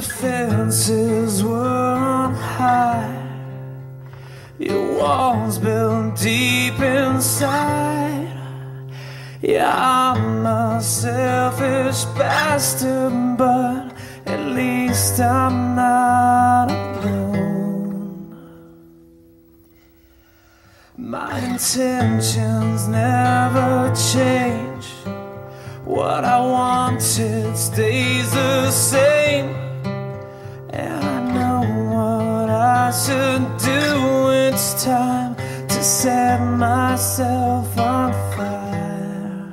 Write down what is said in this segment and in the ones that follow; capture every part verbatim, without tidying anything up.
fences weren't high, your walls built deep inside. Yeah, I'm a selfish bastard, but at least I'm not alone. My intentions never change. What I wanted stays the same, and I know what I should do. It's time to set myself on fire.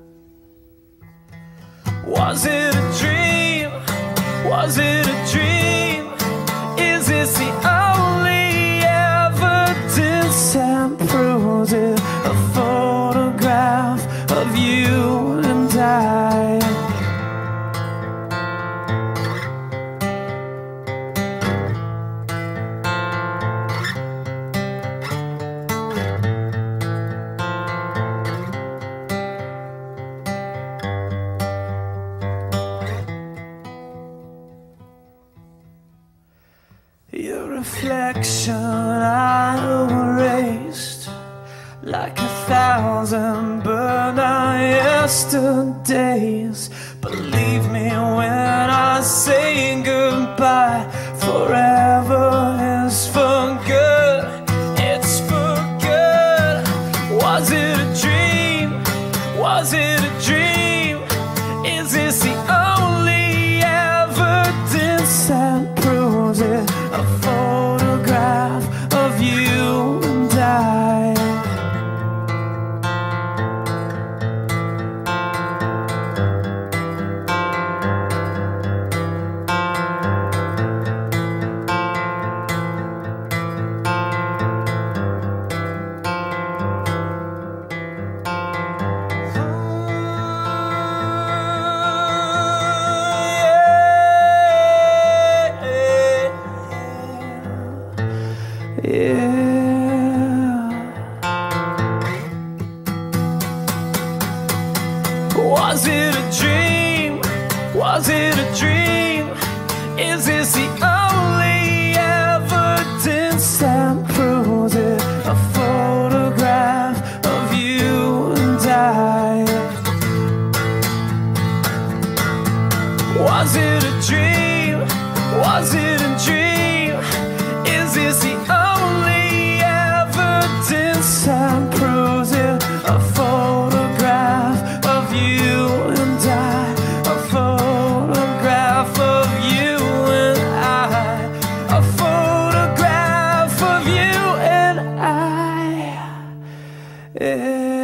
Was it a dream? Was it a dream? Is this the only evidence that proves it? A photograph of you and I. Your reflection I erased, like a thousand burned out yesterdays. Believe me when I say goodbye, forever is for good. It's for good. Was it a dream? Was it a dream? Is this the only evidence that proves it? A photograph of you and I. Yeah. Was it a dream? Was it a dream? Is this the only evidence that proves it? A photograph of you and I. Was it a dream? Was it a dream? Is this the only evidence that proves it? A photograph of you and I. A photograph of you and I. A photograph of you and I. Yeah.